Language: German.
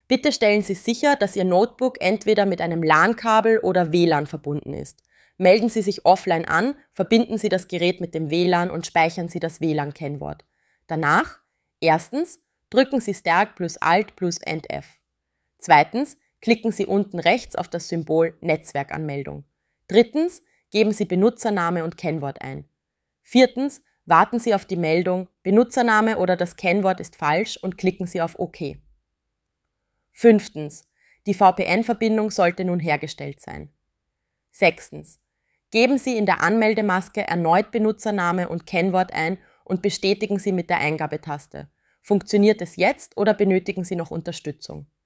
Bitte stellen Sie sicher, dass Ihr Notebook entweder mit einem LAN-Kabel oder WLAN verbunden ist. Melden Sie sich offline an, verbinden Sie das Gerät mit dem WLAN und speichern Sie das WLAN-Kennwort. Danach, erstens, drücken Sie Start plus Alt plus End-F. Zweitens, klicken Sie unten rechts auf das Symbol Netzwerkanmeldung. Drittens, geben Sie Benutzername und Kennwort ein. Viertens, warten Sie auf die Meldung Benutzername oder das Kennwort ist falsch und klicken Sie auf OK. Fünftens, die VPN-Verbindung sollte nun hergestellt sein. Sechstens, geben Sie in der Anmeldemaske erneut Benutzername und Kennwort ein und bestätigen Sie mit der Eingabetaste. Funktioniert es jetzt oder benötigen Sie noch Unterstützung?